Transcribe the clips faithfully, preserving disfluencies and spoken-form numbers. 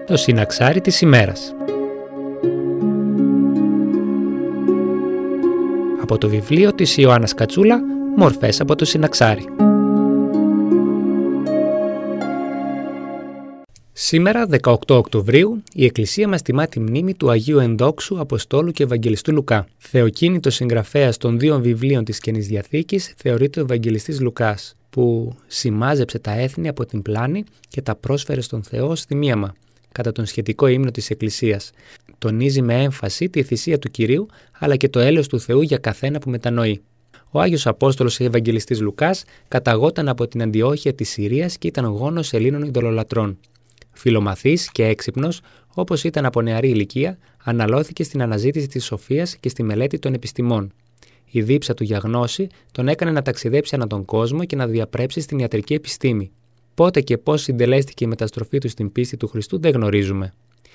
Το συναξάρι της ημέρας. Από το βιβλίο της Ιωάννας Κατσούλα, «Μορφές από το συναξάρι». Σήμερα, δεκαοκτώ Οκτωβρίου, η Εκκλησία μας τιμά τη μνήμη του Αγίου Ενδόξου Αποστόλου και Ευαγγελιστού Λουκά. Θεοκίνητος συγγραφέας των δύο βιβλίων της Καινής Διαθήκης θεωρείται ο Ευαγγελιστής Λουκάς, που σημάζεψε τα έθνη από την πλάνη και τα πρόσφερε στον Θεό ως θυμίαμα, κατά τον σχετικό ύμνο της Εκκλησίας. Τονίζει με έμφαση τη θυσία του Κυρίου, αλλά και το έλεος του Θεού για καθένα που μετανοεί. Ο Άγιος Απόστολος και Ευαγγελιστής Λουκάς καταγόταν από την Αντιόχεια της Συρίας και ήταν γόνος Ελλήνων ειδωλολατρών. Φιλομαθής και έξυπνος, όπως ήταν από νεαρή ηλικία, αναλώθηκε στην αναζήτηση της σοφίας και στη μελέτη των επιστημών. Η δίψα του για γνώση τον έκανε να ταξιδέψει ανά τον κόσμο και να διαπρέψει στην ιατρική επιστήμη. Πότε και πώς συντελέστηκε η μεταστροφή του στην πίστη του Χριστού δεν γνωρίζουμε.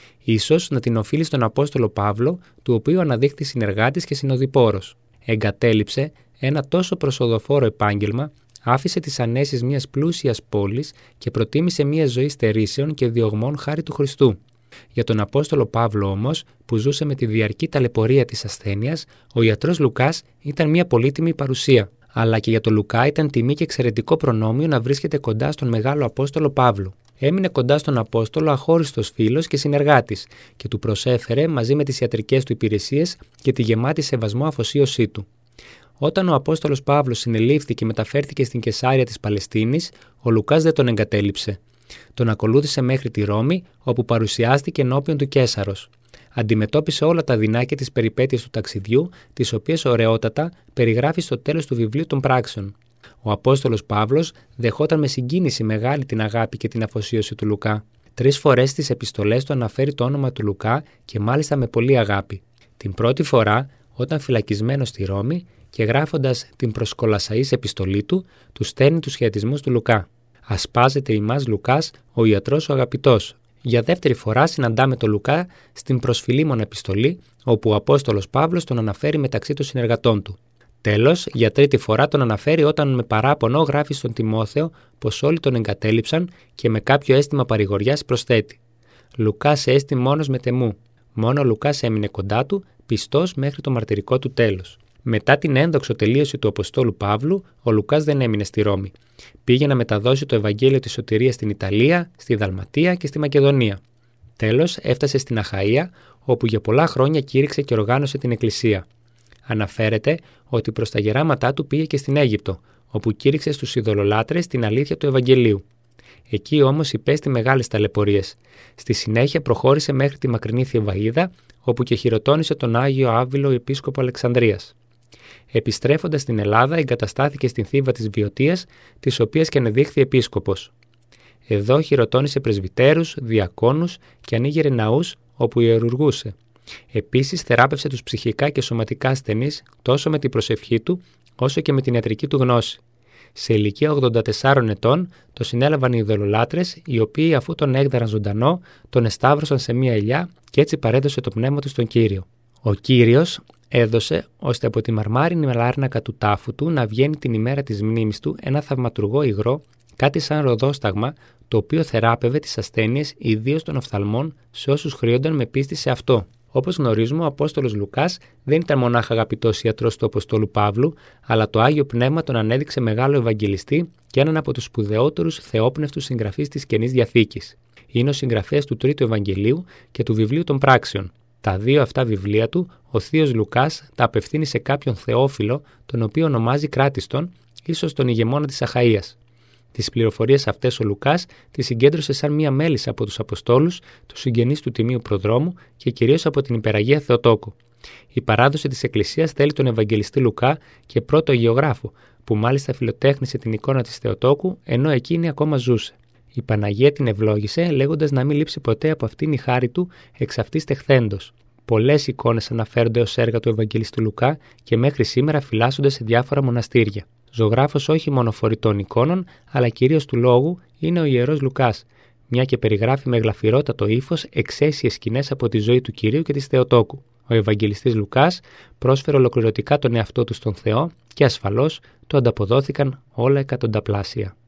Ίσως να την οφείλει στον Απόστολο Παύλο, του οποίου αναδείχθη συνεργάτης και συνοδοιπόρος. Εγκατέλειψε ένα τόσο προσοδοφόρο επάγγελμα, άφησε τις ανέσεις μιας πλούσιας πόλης και προτίμησε μια ζωή στερήσεων και διωγμών χάρη του Χριστού. Για τον Απόστολο Παύλο όμως, που ζούσε με τη διαρκή ταλαιπωρία της ασθένειας, ο ιατρός Λουκάς ήταν μια πολύτιμη παρουσία. Αλλά και για τον Λουκά ήταν τιμή και εξαιρετικό προνόμιο να βρίσκεται κοντά στον μεγάλο Απόστολο Παύλο. Έμεινε κοντά στον Απόστολο αχώριστος φίλος και συνεργάτης και του προσέφερε μαζί με τις ιατρικές του υπηρεσίες και τη γεμάτη σεβασμό αφοσίωσή του. Όταν ο Απόστολος Παύλος συνελήφθη και μεταφέρθηκε στην Κεσάρια της Παλαιστίνης, ο Λουκάς δεν τον εγκατέλειψε. Τον ακολούθησε μέχρι τη Ρώμη, όπου παρουσιάστηκε ενώπιον του Καίσαρος. Αντιμετώπισε όλα τα δεινά και τις περιπέτειες του ταξιδιού, τις οποίες ωραιότατα περιγράφει στο τέλος του βιβλίου των πράξεων. Ο Απόστολος Παύλος δεχόταν με συγκίνηση μεγάλη την αγάπη και την αφοσίωση του Λουκά. Τρεις φορές στις επιστολές του αναφέρει το όνομα του Λουκά και μάλιστα με πολλή αγάπη. Την πρώτη φορά, όταν φυλακισμένος στη Ρώμη και γράφοντας την προς Κολασσαείς επιστολή του, του στέλνει τους χαιρετισμούς του Λουκά. «Ασπάζεται ημάς Λουκάς, ο ιατρός ο αγαπητός». Για δεύτερη φορά συναντάμε τον Λουκά στην προς Φιλίμωνα επιστολή, όπου ο Απόστολος Παύλος τον αναφέρει μεταξύ των συνεργατών του. Τέλος, για τρίτη φορά τον αναφέρει όταν με παράπονο γράφει στον Τιμόθεο πως όλοι τον εγκατέλειψαν και με κάποιο αίσθημα παρηγοριάς προσθέτει: «Λουκάς έστι μόνος με τεμού». Μόνο ο Λουκάς έμεινε κοντά του, πιστός μέχρι το μαρτυρικό του τέλος. Μετά την ένδοξο τελείωση του Αποστόλου Παύλου, ο Λουκάς δεν έμεινε στη Ρώμη. Πήγε να μεταδώσει το Ευαγγέλιο της σωτηρίας στην Ιταλία, στη Δαλματία και στη Μακεδονία. Τέλος, έφτασε στην Αχαΐα, όπου για πολλά χρόνια κήρυξε και οργάνωσε την Εκκλησία. Αναφέρεται ότι προς τα γεράματά του πήγε και στην Αίγυπτο, όπου κήρυξε στους ειδωλολάτρες την αλήθεια του Ευαγγελίου. Εκεί όμως υπέστη μεγάλες ταλαιπωρίες. Στη συνέχεια προχώρησε μέχρι τη μακρινή Θηβαΐδα, όπου και χειροτώνησε τον Άγιο Άβυλο Επίσκοπο Αλεξανδρίας. Επιστρέφοντας στην Ελλάδα, εγκαταστάθηκε στην Θήβα της Βιωτίας, της οποίας και ανεδείχθη επίσκοπος. Εδώ χειροτώνησε πρεσβυτέρους, διακόνους και ανοίγερε ναούς όπου ιερουργούσε. Επίσης θεράπευσε τους ψυχικά και σωματικά ασθενείς τόσο με την προσευχή του, όσο και με την ιατρική του γνώση. Σε ηλικία ογδόντα τεσσάρων ετών το συνέλαβαν οι ειδωλολάτρες, οι οποίοι αφού τον έγδαραν ζωντανό, τον εσταύρωσαν σε μία ελιά και έτσι παρέδωσε το πνεύμα του στον Κύριο. Ο Κύριος έδωσε ώστε από τη μαρμάρινη λάρνακα του τάφου του να βγαίνει την ημέρα της μνήμης του ένα θαυματουργό υγρό, κάτι σαν ροδόσταγμα, το οποίο θεράπευε τις ασθένειες ιδίως των οφθαλμών σε όσους χρήονταν με πίστη σε αυτό. Όπως γνωρίζουμε, ο Απόστολος Λουκάς δεν ήταν μονάχα αγαπητός ιατρός του Αποστόλου Παύλου, αλλά το Άγιο Πνεύμα τον ανέδειξε μεγάλο Ευαγγελιστή και έναν από τους σπουδαιότερους θεόπνευτους συγγραφείς της Καινής Διαθήκης. Είναι ο συγγραφέας του Τρίτου Ευαγγελίου και του Βιβλίου των Πράξεων. Τα δύο αυτά βιβλία του, ο θείος Λουκάς τα απευθύνει σε κάποιον Θεόφιλο, τον οποίο ονομάζει Κράτιστον, ίσως τον ηγεμόνα της Αχαΐας. Τις πληροφορίες αυτές ο Λουκάς τις συγκέντρωσε σαν μία μέλισσα από τους Αποστόλους, τους συγγενείς του Τιμίου Προδρόμου και κυρίως από την Υπεραγία Θεοτόκο. Η παράδοση της Εκκλησίας θέλει τον Ευαγγελιστή Λουκά και πρώτο αγιογράφο, που μάλιστα φιλοτέχνησε την εικόνα της Θεοτόκου ενώ εκείνη ακόμα ζούσε. Η Παναγία την ευλόγησε, λέγοντας να μην λείψει ποτέ από αυτήν η χάρη του εξ αυτής τεχθέντος. Πολλές εικόνες αναφέρονται ως έργα του Ευαγγελιστού Λουκά και μέχρι σήμερα φυλάσσονται σε διάφορα μοναστήρια. Ζωγράφος όχι μόνο φορητών εικόνων, αλλά κυρίως του λόγου είναι ο ιερός Λουκάς, μια και περιγράφει με γλαφυρότατο ύφος εξαίσιες σκηνές από τη ζωή του Κυρίου και της Θεοτόκου. Ο Ευαγγελιστής Λουκάς πρόσφερε ολοκληρωτικά τον εαυτό του στον Θεό και ασφαλώς του ανταποδόθηκαν όλα εκατονταπλάσια.